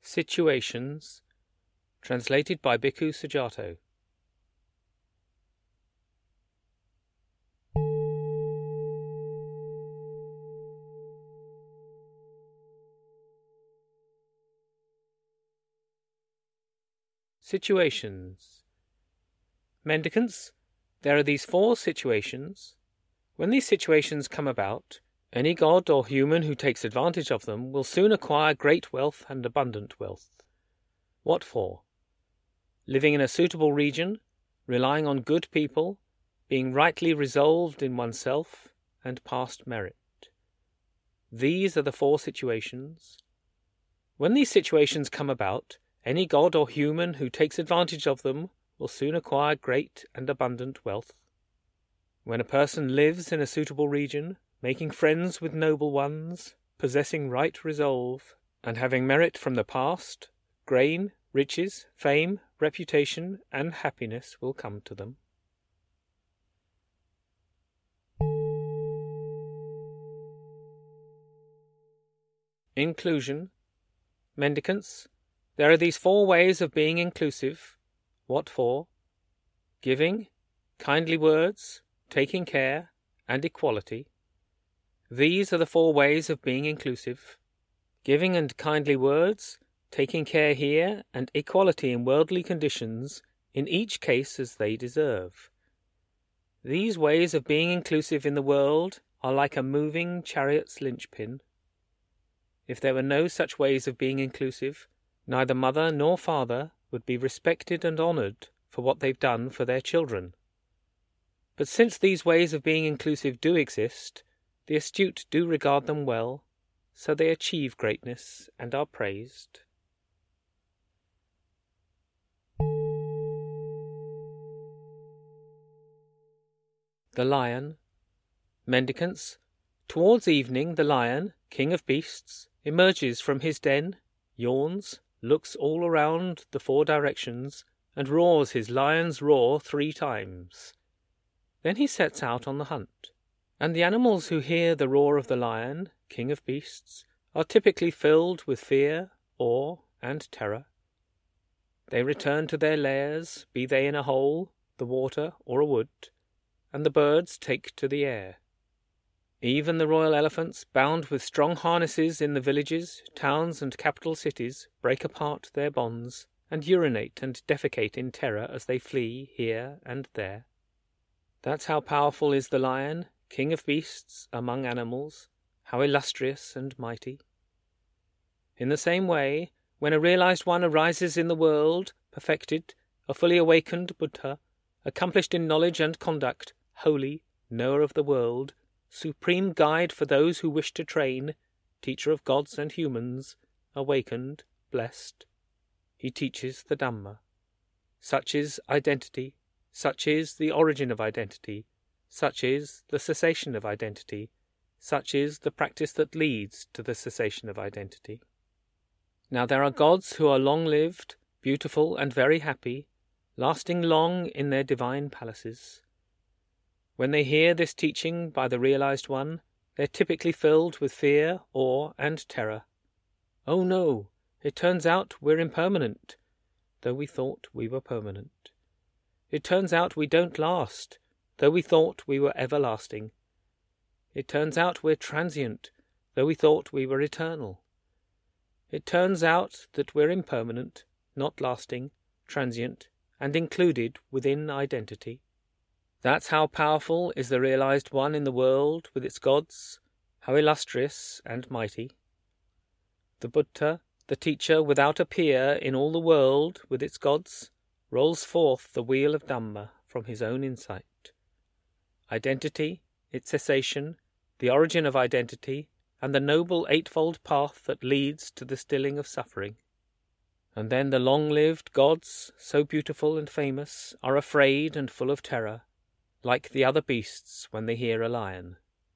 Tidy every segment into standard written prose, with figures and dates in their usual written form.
Situations, translated by Bhikkhu Sujato. Situations. Mendicants, there are these 4 situations. When these situations come about, any god or human who takes advantage of them will soon acquire great wealth and abundant wealth. What for? Living in a suitable region, relying on good people, being rightly resolved in oneself, and past merit. These are the 4 situations. When these situations come about, any god or human who takes advantage of them will soon acquire great and abundant wealth. When a person lives in a suitable region, making friends with noble ones, possessing right resolve, and having merit from the past, grain, riches, fame, reputation, and happiness will come to them. Inclusion. Mendicants, there are these 4 ways of being inclusive. What for? Giving, kindly words, taking care, and equality. These are the 4 ways of being inclusive. Giving and kindly words, taking care here, and equality in worldly conditions, in each case as they deserve. These ways of being inclusive in the world are like a moving chariot's linchpin. If there were no such ways of being inclusive, neither mother nor father would be respected and honoured for what they've done for their children. But since these ways of being inclusive do exist, the astute do regard them well, so they achieve greatness and are praised. The lion. Mendicants, towards evening the lion, king of beasts, emerges from his den, yawns, looks all around the 4 directions, and roars his lion's roar 3 times. Then he sets out on the hunt, and the animals who hear the roar of the lion, king of beasts, are typically filled with fear, awe, and terror. They return to their lairs, be they in a hole, the water, or a wood, and the birds take to the air. Even the royal elephants, bound with strong harnesses in the villages, towns, and capital cities, break apart their bonds, and urinate and defecate in terror as they flee here and there. That's how powerful is the lion, king of beasts, among animals, how illustrious and mighty. In the same way, when a realized one arises in the world, perfected, a fully awakened Buddha, accomplished in knowledge and conduct, holy, knower of the world, supreme guide for those who wish to train, teacher of gods and humans, awakened, blessed, he teaches the Dhamma. Such is identity, such is the origin of identity, such is the cessation of identity, such is the practice that leads to the cessation of identity. Now there are gods who are long-lived, beautiful and very happy, lasting long in their divine palaces. When they hear this teaching by the realized one, they're typically filled with fear, awe, and terror. Oh no, it turns out we're impermanent, though we thought we were permanent. It turns out we don't last, though we thought we were everlasting. It turns out we're transient, though we thought we were eternal. It turns out that we're impermanent, not lasting, transient, and included within identity. That's how powerful is the realized one in the world with its gods, how illustrious and mighty. The Buddha, the teacher without a peer in all the world with its gods, rolls forth the wheel of Dhamma from his own insight. Identity, its cessation, the origin of identity, and the noble eightfold path that leads to the stilling of suffering. And then the long-lived gods, so beautiful and famous, are afraid and full of terror, like the other beasts when they hear a lion.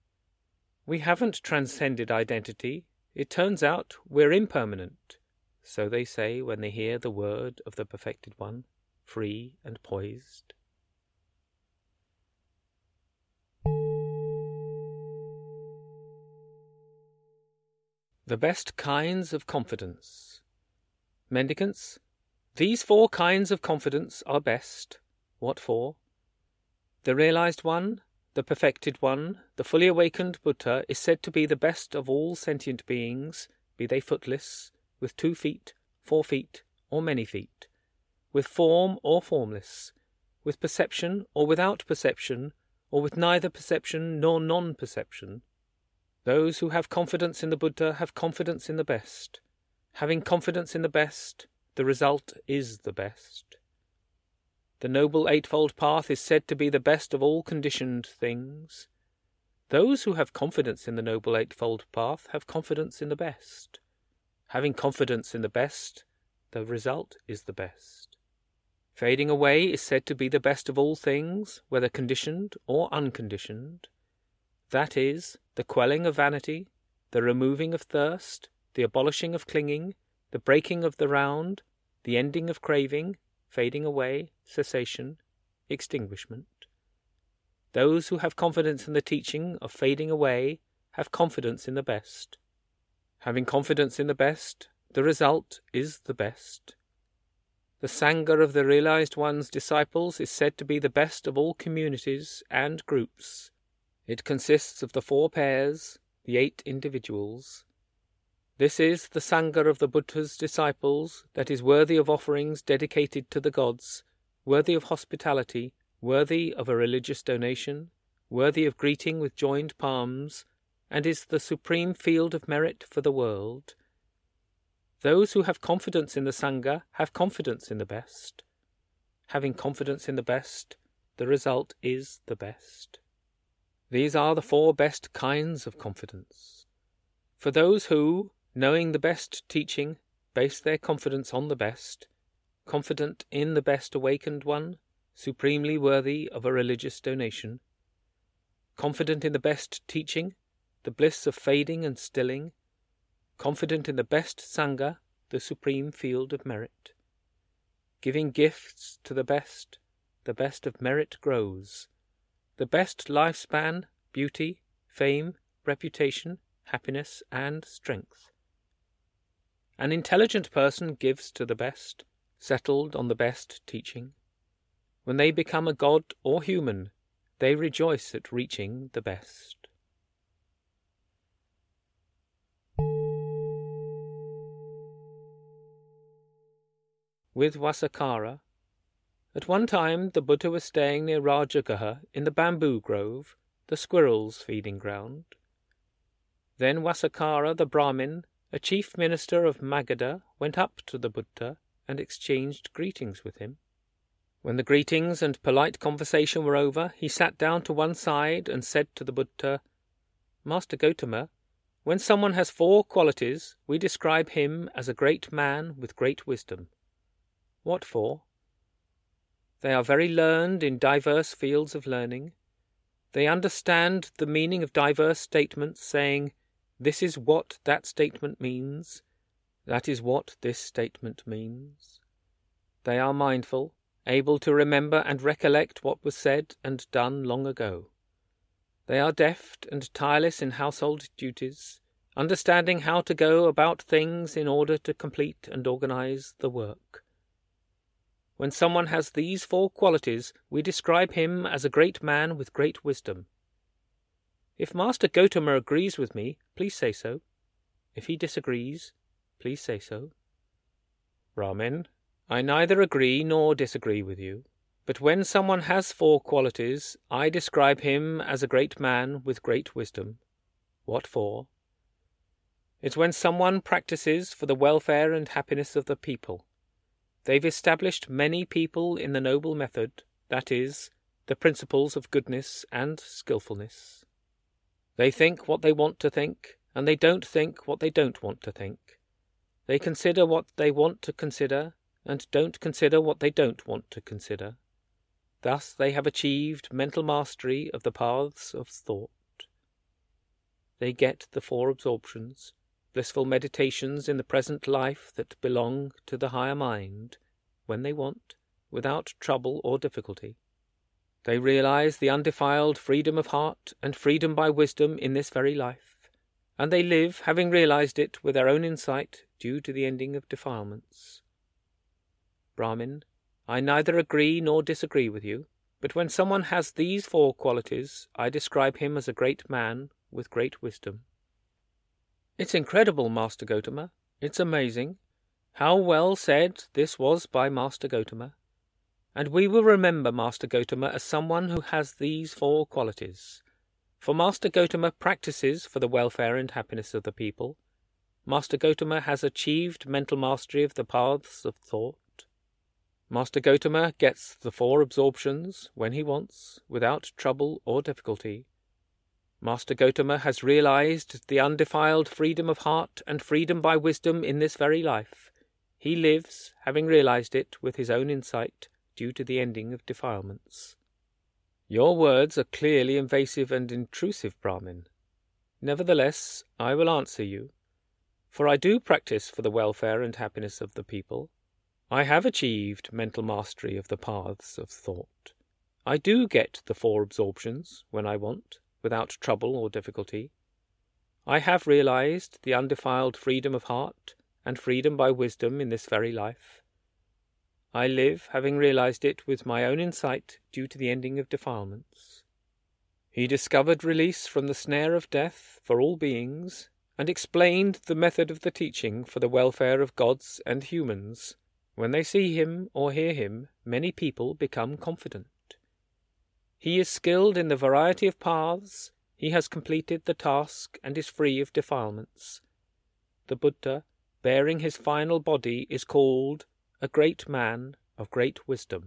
We haven't transcended identity. It turns out we're impermanent, so they say when they hear the word of the perfected one, free and poised. The best kinds of confidence. Mendicants, these 4 kinds of confidence are best. What for? The realized one, the perfected one, the fully awakened Buddha is said to be the best of all sentient beings, be they footless, with 2 feet, 4 feet, or many feet, with form or formless, with perception or without perception, or with neither perception nor non-perception. Those who have confidence in the Buddha have confidence in the best. Having confidence in the best, the result is the best. The Noble Eightfold Path is said to be the best of all conditioned things. Those who have confidence in the Noble Eightfold Path have confidence in the best. Having confidence in the best, the result is the best. Fading away is said to be the best of all things, whether conditioned or unconditioned. That is, the quelling of vanity, the removing of thirst, the abolishing of clinging, the breaking of the round, the ending of craving, fading away, cessation, extinguishment. Those who have confidence in the teaching of fading away have confidence in the best. Having confidence in the best, the result is the best. The Sangha of the realized one's disciples is said to be the best of all communities and groups. It consists of the 4 pairs, the 8 individuals. This is the Sangha of the Buddha's disciples that is worthy of offerings dedicated to the gods, worthy of hospitality, worthy of a religious donation, worthy of greeting with joined palms, and is the supreme field of merit for the world. Those who have confidence in the Sangha have confidence in the best. Having confidence in the best, the result is the best. These are the 4 best kinds of confidence. For those who, knowing the best teaching, base their confidence on the best, confident in the best awakened one, supremely worthy of a religious donation, confident in the best teaching, the bliss of fading and stilling, confident in the best Sangha, the supreme field of merit. Giving gifts to the best of merit grows. The best lifespan, beauty, fame, reputation, happiness, and strength. An intelligent person gives to the best, settled on the best teaching. When they become a god or human, they rejoice at reaching the best. With Vasakara. At one time the Buddha was staying near Rajagaha in the bamboo grove, the squirrels' feeding ground. Then Vasakara the Brahmin, a chief minister of Magadha, went up to the Buddha and exchanged greetings with him. When the greetings and polite conversation were over, he sat down to one side and said to the Buddha, "Master Gotama, when someone has 4 qualities, we describe him as a great man with great wisdom. What for? They are very learned in diverse fields of learning. They understand the meaning of diverse statements, saying, 'This is what that statement means. That is what this statement means.' They are mindful, able to remember and recollect what was said and done long ago. They are deft and tireless in household duties, understanding how to go about things in order to complete and organize the work. When someone has these 4 qualities, we describe him as a great man with great wisdom. If Master Gotama agrees with me, please say so. If he disagrees, please say so." Brahmin, I neither agree nor disagree with you, but when someone has 4 qualities, I describe him as a great man with great wisdom. What for? It's when someone practices for the welfare and happiness of the people. They've established many people in the noble method, that is, the principles of goodness and skillfulness. They think what they want to think, and they don't think what they don't want to think. They consider what they want to consider, and don't consider what they don't want to consider. Thus they have achieved mental mastery of the paths of thought. They get the 4 absorptions, blissful meditations in the present life that belong to the higher mind, when they want, without trouble or difficulty. They realize the undefiled freedom of heart and freedom by wisdom in this very life, and they live, having realized it with their own insight, due to the ending of defilements. Brahmin, I neither agree nor disagree with you, but when someone has these 4 qualities, I describe him as a great man with great wisdom. It's incredible, Master Gotama. It's amazing. How well said this was by Master Gotama. And we will remember Master Gotama as someone who has these 4 qualities. For Master Gotama practices for the welfare and happiness of the people. Master Gotama has achieved mental mastery of the paths of thought. Master Gotama gets the 4 absorptions when he wants, without trouble or difficulty. Master Gotama has realized the undefiled freedom of heart and freedom by wisdom in this very life. He lives, having realized it with his own insight, due to the ending of defilements. Your words are clearly invasive and intrusive, Brahmin. Nevertheless, I will answer you, for I do practice for the welfare and happiness of the people. I have achieved mental mastery of the paths of thought. I do get the 4 absorptions when I want, without trouble or difficulty. I have realized the undefiled freedom of heart and freedom by wisdom in this very life. I live, having realized it with my own insight due to the ending of defilements. He discovered release from the snare of death for all beings, and explained the method of the teaching for the welfare of gods and humans. When they see him or hear him, many people become confident. He is skilled in the variety of paths, he has completed the task and is free of defilements. The Buddha, bearing his final body, is called a great man of great wisdom.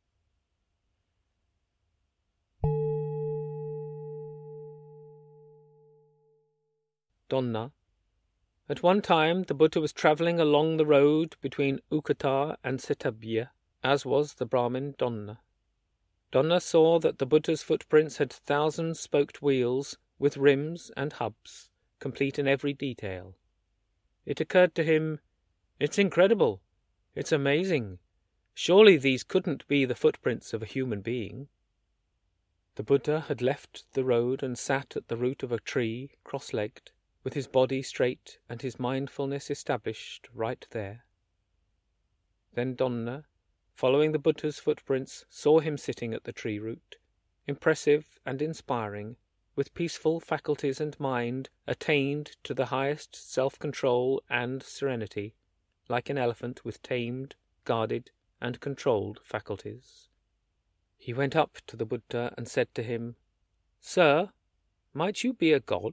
Donna. At one time the Buddha was travelling along the road between Ukata and Settabhya, as was the Brahmin Donna. Donna saw that the Buddha's footprints had 1,000-spoked wheels with rims and hubs, complete in every detail. It occurred to him, "It's incredible. It's amazing. Surely these couldn't be the footprints of a human being." The Buddha had left the road and sat at the root of a tree, cross-legged, with his body straight and his mindfulness established right there. Then Donna, following the Buddha's footprints, saw him sitting at the tree root, impressive and inspiring, with peaceful faculties and mind attained to the highest self-control and serenity, like an elephant with tamed, guarded, and controlled faculties. He went up to the Buddha and said to him, "Sir, might you be a god?"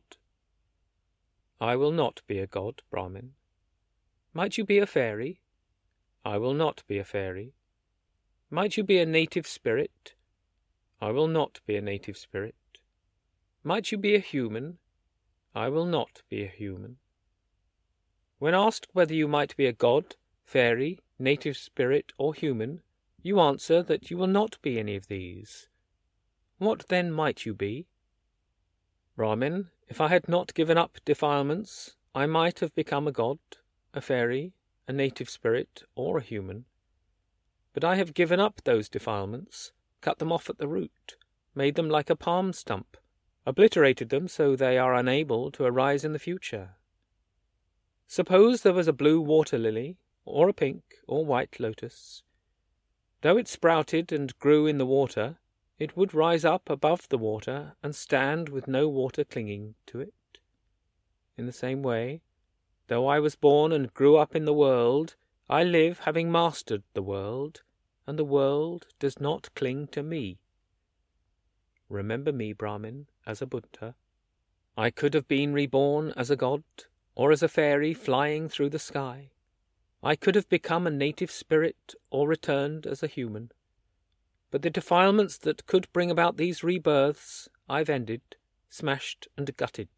"I will not be a god, Brahmin." "Might you be a fairy?" "I will not be a fairy." "Might you be a native spirit?" "I will not be a native spirit." "Might you be a human?" "I will not be a human." When asked whether you might be a god, fairy, native spirit, or human, you answer that you will not be any of these. What then might you be? "Brahmin, if I had not given up defilements, I might have become a god, a fairy, a native spirit, or a human. But I have given up those defilements, cut them off at the root, made them like a palm stump, obliterated them so they are unable to arise in the future. Suppose there was a blue water lily, or a pink or white lotus. Though it sprouted and grew in the water, it would rise up above the water and stand with no water clinging to it. In the same way, though I was born and grew up in the world, I live having mastered the world, and the world does not cling to me. Remember me, Brahmin, as a Buddha. I could have been reborn as a god, or as a fairy flying through the sky. I could have become a native spirit or returned as a human. But the defilements that could bring about these rebirths I've ended, smashed and gutted.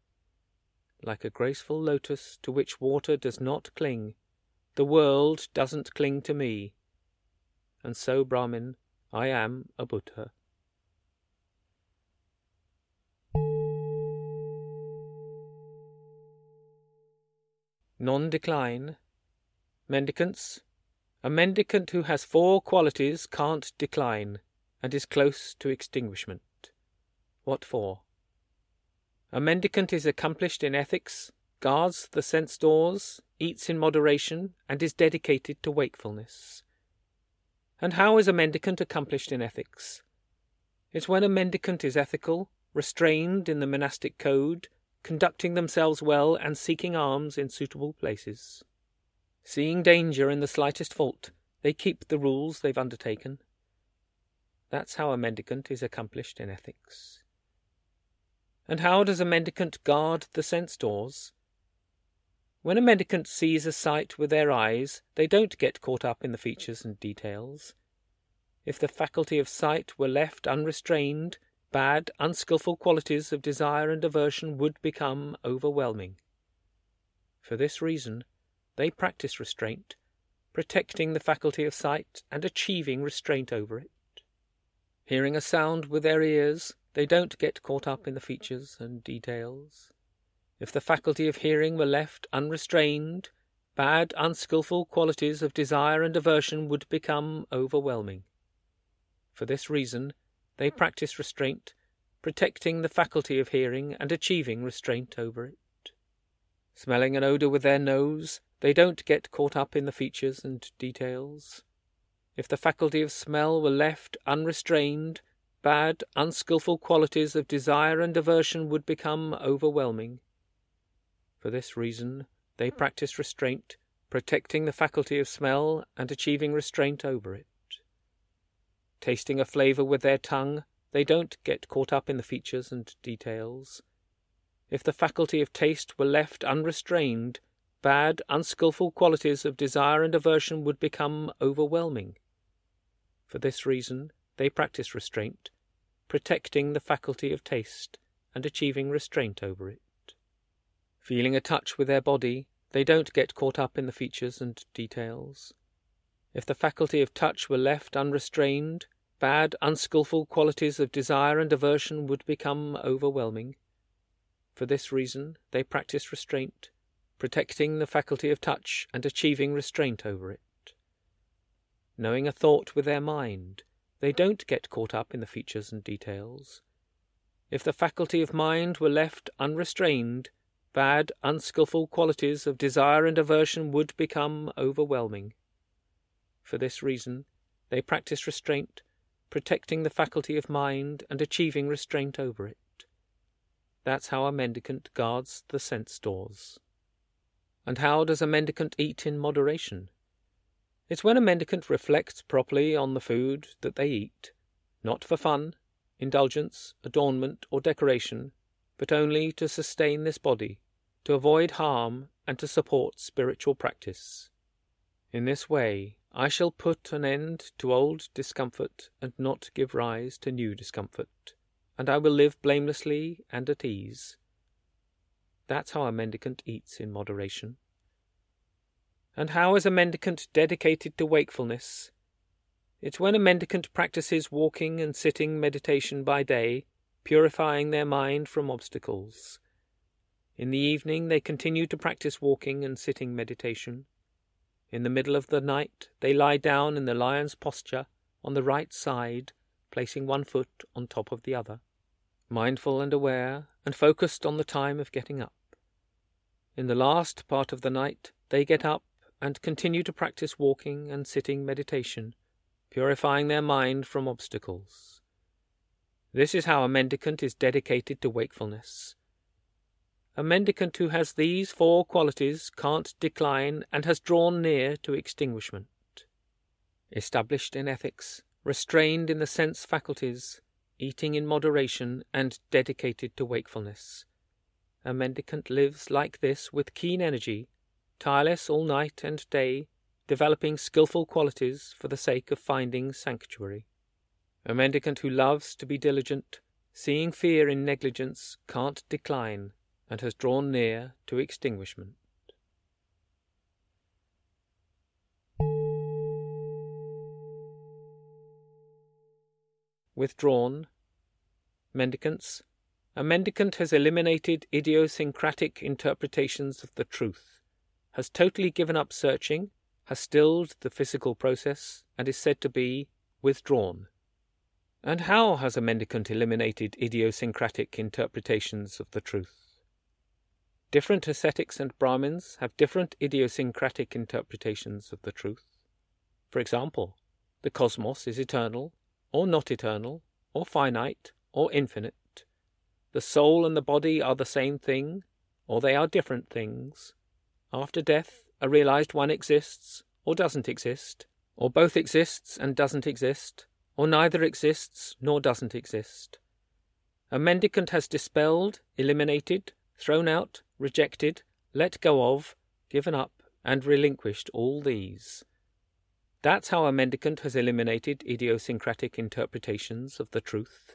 Like a graceful lotus to which water does not cling, the world doesn't cling to me. And so, Brahmin, I am a Buddha. Non-decline. Mendicants. A mendicant who has 4 qualities can't decline, and is close to extinguishment. What for? A mendicant is accomplished in ethics, guards the sense doors, eats in moderation, and is dedicated to wakefulness. And how is a mendicant accomplished in ethics? It's when a mendicant is ethical, restrained in the monastic code, conducting themselves well and seeking alms in suitable places. Seeing danger in the slightest fault, they keep the rules they've undertaken. That's how a mendicant is accomplished in ethics. And how does a mendicant guard the sense doors? When a mendicant sees a sight with their eyes, they don't get caught up in the features and details. If the faculty of sight were left unrestrained, bad, unskilful qualities of desire and aversion would become overwhelming. For this reason, they practice restraint, protecting the faculty of sight and achieving restraint over it. Hearing a sound with their ears, they don't get caught up in the features and details. If the faculty of hearing were left unrestrained, bad, unskilful qualities of desire and aversion would become overwhelming. For this reason, they practice restraint, protecting the faculty of hearing and achieving restraint over it. Smelling an odour with their nose, they don't get caught up in the features and details. If the faculty of smell were left unrestrained, bad, unskilful qualities of desire and aversion would become overwhelming. For this reason, they practice restraint, protecting the faculty of smell and achieving restraint over it. Tasting a flavour with their tongue, they don't get caught up in the features and details. If the faculty of taste were left unrestrained, bad, unskilful qualities of desire and aversion would become overwhelming. For this reason, they practice restraint, protecting the faculty of taste and achieving restraint over it. Feeling a touch with their body, they don't get caught up in the features and details. If the faculty of touch were left unrestrained, bad, unskilful qualities of desire and aversion would become overwhelming. For this reason, they practice restraint, protecting the faculty of touch and achieving restraint over it. Knowing a thought with their mind, they don't get caught up in the features and details. If the faculty of mind were left unrestrained, bad, unskilful qualities of desire and aversion would become overwhelming. For this reason, they practice restraint, protecting the faculty of mind and achieving restraint over it. That's how a mendicant guards the sense doors. And how does a mendicant eat in moderation? It's when a mendicant reflects properly on the food that they eat, not for fun, indulgence, adornment, or decoration, but only to sustain this body, to avoid harm, and to support spiritual practice. In this way, I shall put an end to old discomfort and not give rise to new discomfort, and I will live blamelessly and at ease. That's how a mendicant eats in moderation. And how is a mendicant dedicated to wakefulness? It's when a mendicant practices walking and sitting meditation by day, purifying their mind from obstacles. In the evening they continue to practice walking and sitting meditation. In the middle of the night they lie down in the lion's posture on the right side, placing one foot on top of the other, mindful and aware and focused on the time of getting up. In the last part of the night they get up and continue to practice walking and sitting meditation, purifying their mind from obstacles. This is how a mendicant is dedicated to wakefulness. A mendicant who has these 4 qualities can't decline and has drawn near to extinguishment. Established in ethics, restrained in the sense faculties, eating in moderation, and dedicated to wakefulness. A mendicant lives like this with keen energy, tireless all night and day, developing skilful qualities for the sake of finding sanctuary. A mendicant who loves to be diligent, seeing fear in negligence, can't decline, and has drawn near to extinguishment. Withdrawn. Mendicants. A mendicant has eliminated idiosyncratic interpretations of the truth, has totally given up searching, has stilled the physical process, and is said to be withdrawn. And how has a mendicant eliminated idiosyncratic interpretations of the truth? Different ascetics and Brahmins have different idiosyncratic interpretations of the truth. For example, The cosmos is eternal, or not eternal, or finite, or infinite. The soul and the body are the same thing, or they are different things. After death, a realized one exists, or doesn't exist, or both exists and doesn't exist, or neither exists nor doesn't exist. A mendicant has dispelled, eliminated, thrown out, rejected, let go of, given up, and relinquished all these. That's how a mendicant has eliminated idiosyncratic interpretations of the truth.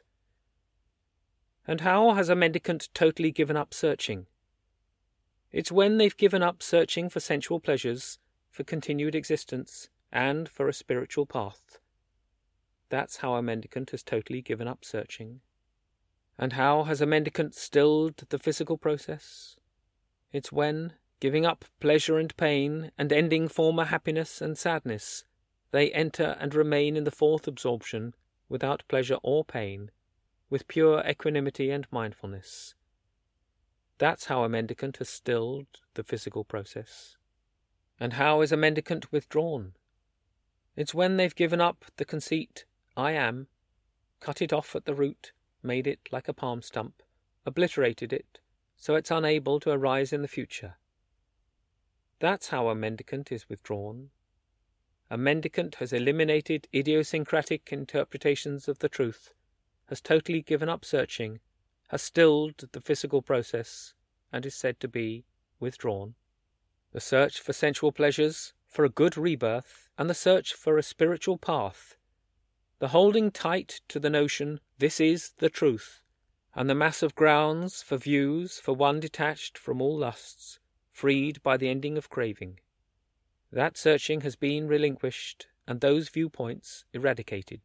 And how has a mendicant totally given up searching? It's when they've given up searching for sensual pleasures, for continued existence, and for a spiritual path. That's how a mendicant has totally given up searching. And how has a mendicant stilled the physical process? It's when, giving up pleasure and pain, and ending former happiness and sadness, they enter and remain in the fourth absorption, without pleasure or pain, with pure equanimity and mindfulness. That's how a mendicant has stilled the physical process. And how is a mendicant withdrawn? It's when they've given up the conceit, I am, cut it off at the root, made it like a palm stump, obliterated it, so it's unable to arise in the future. That's how a mendicant is withdrawn. A mendicant has eliminated idiosyncratic interpretations of the truth, has totally given up searching, has stilled the physical process, and is said to be withdrawn. The search for sensual pleasures, for a good rebirth, and the search for a spiritual path, the holding tight to the notion, this is the truth, and the mass of grounds for views for one detached from all lusts, freed by the ending of craving. That searching has been relinquished, and those viewpoints eradicated.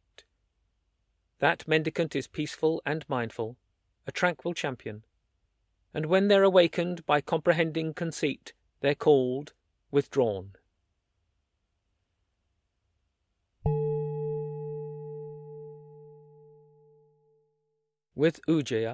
That mendicant is peaceful and mindful, a tranquil champion, and when they're awakened by comprehending conceit, they're called withdrawn. With Ujjaya.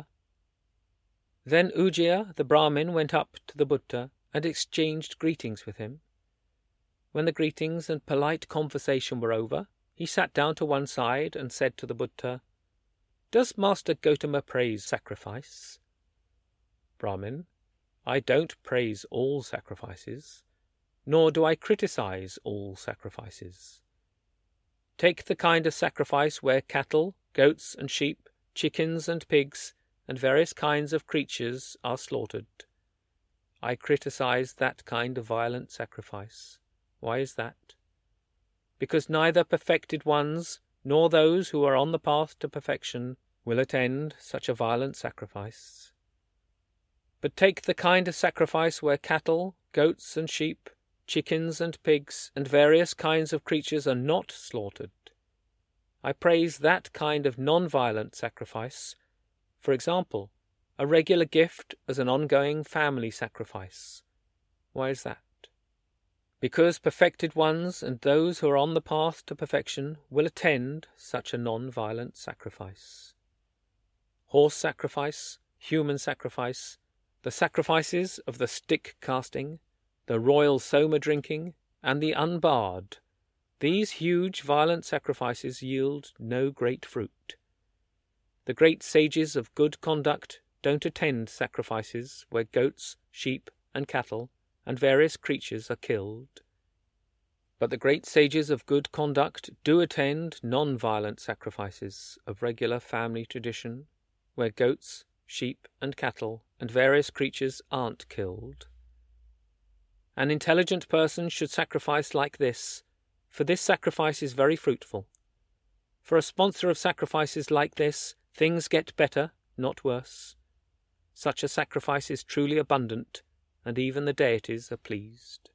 Then Ujjaya, the Brahmin, went up to the Buddha and exchanged greetings with him. When the greetings and polite conversation were over, he sat down to one side and said to the Buddha, Does Master Gotama praise sacrifice? Brahmin, I don't praise all sacrifices, nor do I criticize all sacrifices. Take the kind of sacrifice where cattle, goats and sheep, chickens and pigs, and various kinds of creatures are slaughtered. I criticize that kind of violent sacrifice. Why is that? Because neither perfected ones, nor those who are on the path to perfection, will attend such a violent sacrifice. But take the kind of sacrifice where cattle, goats and sheep, chickens and pigs, and various kinds of creatures are not slaughtered. I praise that kind of non-violent sacrifice, for example, a regular gift as an ongoing family sacrifice. Why is that? Because perfected ones and those who are on the path to perfection will attend such a non-violent sacrifice. Horse sacrifice, human sacrifice, the sacrifices of the stick casting, the royal soma drinking, and the unbarred, these huge violent sacrifices yield no great fruit. The great sages of good conduct don't attend sacrifices where goats, sheep, and cattle, and various creatures are killed. But the great sages of good conduct do attend non-violent sacrifices of regular family tradition, where goats, sheep, and cattle, and various creatures aren't killed. An intelligent person should sacrifice like this, for this sacrifice is very fruitful. For a sponsor of sacrifices like this, things get better, not worse. Such a sacrifice is truly abundant, and even the deities are pleased.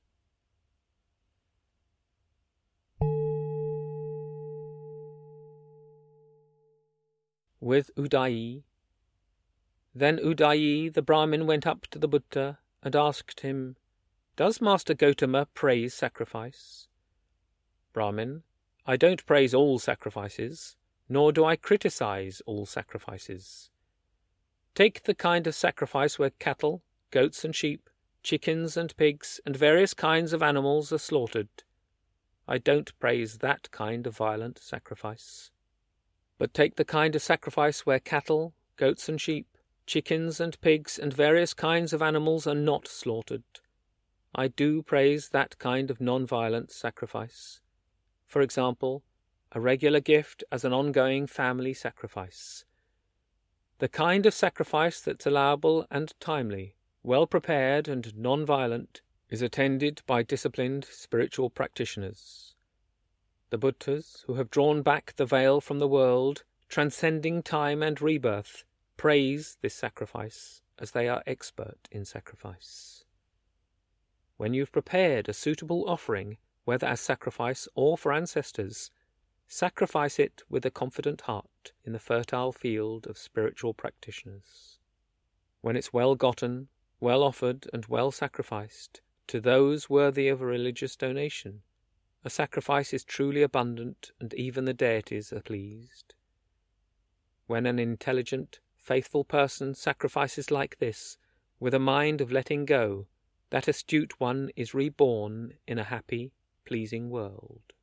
With Udayi. Then Udayi the Brahmin went up to the Buddha and asked him, Does Master Gotama praise sacrifice? Brahmin, I don't praise all sacrifices, nor do I criticize all sacrifices. Take the kind of sacrifice where cattle, goats and sheep, chickens and pigs, and various kinds of animals are slaughtered. I don't praise that kind of violent sacrifice. But take the kind of sacrifice where cattle, goats and sheep, chickens and pigs and various kinds of animals are not slaughtered. I do praise that kind of non-violent sacrifice. For example, a regular gift as an ongoing family sacrifice. The kind of sacrifice that's allowable and timely, well prepared and non-violent, is attended by disciplined spiritual practitioners. The Buddhas, who have drawn back the veil from the world, transcending time and rebirth, praise this sacrifice as they are expert in sacrifice. When you've prepared a suitable offering, whether as sacrifice or for ancestors, sacrifice it with a confident heart in the fertile field of spiritual practitioners. When it's well gotten, well offered and well sacrificed to those worthy of a religious donation, a sacrifice is truly abundant and even the deities are pleased. When an intelligent, faithful person sacrifices like this, with a mind of letting go, that astute one is reborn in a happy, pleasing world.